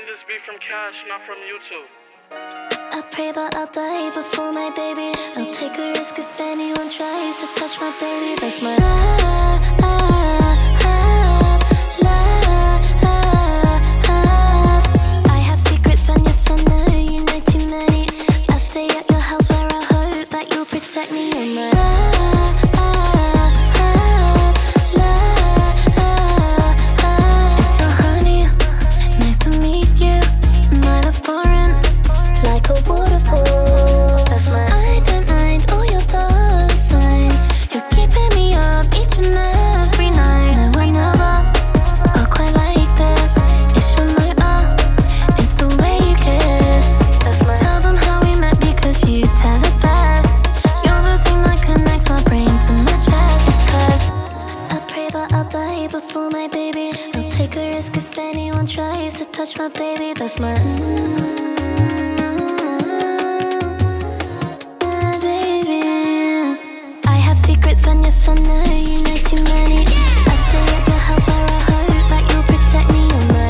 And this be from Cash, not from YouTube. I pray that I'll die before my baby. I'll take a risk if anyone tries to touch my baby. That's my love. I have secrets and yes I know you know too many. I stay at your house where I hope that you'll protect me. And my it's so honey, nice to meet you. My love's pouring like a waterfall. I don't mind all your dollar signs. You're keeping me up each and every night. No, I never got quite like this. It's your night up, it's the way you kiss. Tell them how we met because you tell the best. You're the thing that connects my brain to my chest. It's 'cause I pray that I'll die before my baby. I'll take a risk if anyone tries to touch my baby. That's my secrets and yes I know you know too many. I stay at your house where I hope that you'll protect me. And my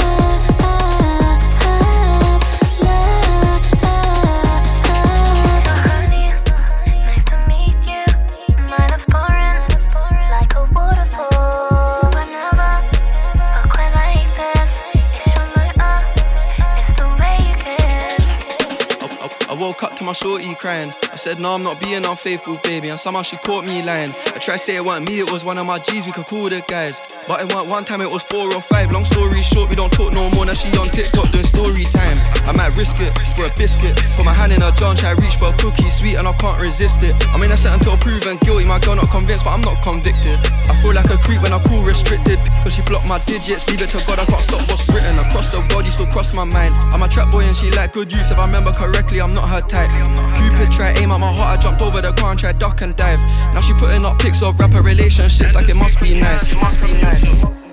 honey, nice to meet you. My love's pouring like a waterfall. I never got quite like this. It's your night up, it's the way you kiss. I woke up to my shorty crying. I said, no, I'm not being unfaithful, baby. And somehow she caught me lying. I tried to say it wasn't me, it was one of my G's, we could call the guys. But it weren't one time, it was 4 or 5. Long story short, we don't talk no more. Now she on TikTok doing story time. I might risk it for a biscuit. Put my hand in her jar and try to reach for a cookie. Sweet and I can't resist it. I mean, I said until proven guilty. My girl not convinced, but I'm not convicted. I feel like a creep when I call restricted. Cause she blocked my digits, leave it to God, I can't stop what's written. Across the body, still cross my mind. I'm a trap boy and she like good use. If I remember correctly, I'm not her type. Cupid tried aim at my heart, I jumped over the car and tried duck and dive. Now she putting up pics of rapper relationships like it must be nice.